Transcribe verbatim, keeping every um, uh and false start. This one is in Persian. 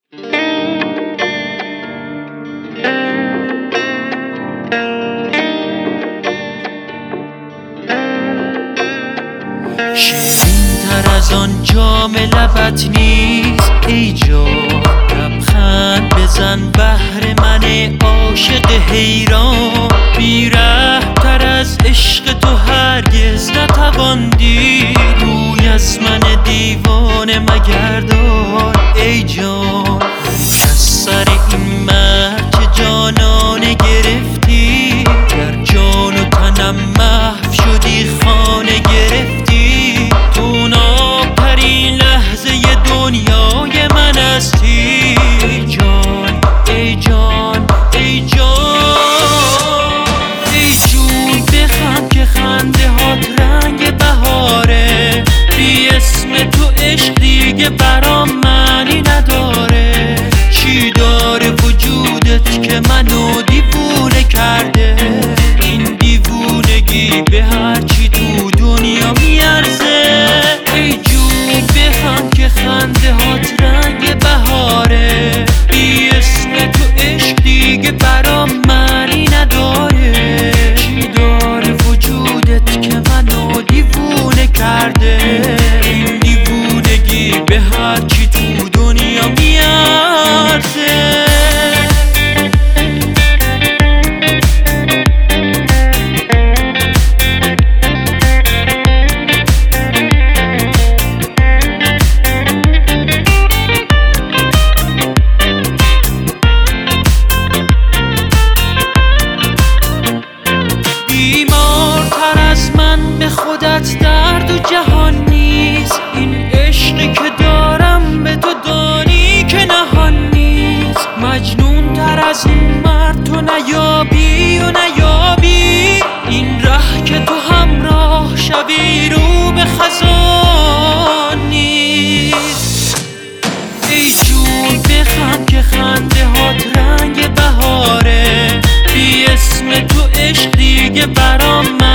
شیرین تر از آن جام لبت نیست ای جان، لبخند بزن بهر من عاشق حیران. بی‌رحم تر از عشق تو هرگز نتوان دید، روی از من دیوانه مگردان ای جان. از سر این مرد که جانانه گرفتی، در جان و تنم محو شدی خانه گرفتی. تو نابترین لحظه دنیای من هستی ای جان ای جان ای جان. ای جون بخند که خنده هات رنگ بهاره، بی اسم تو عشق دیگه برام معنی نداره. چی داره وجودت که منو دیوونه کرده؟ این دیوونگی به هرچی تو دنیا میارزه. ای جون بخند که خنده هات رنگ بهاره، بی اسم تو عشق دیگه برام معنی نداره. چی داره وجودت که منو دیوونه کرده؟ این دیوونگی به هرچی تو دنیا میارزه. بیمارتر از من به خودت درد و جهان نیست، این عشقی که دارم به تو دانی که نهان نیست. مجنون تر از این مرد تو نیابی و نیابی، این ره که تو همراه شوی رو به خزان نیست. ای جون بخند که خنده هات رنگ بهاره، بی اسم تو عشق دیگه برام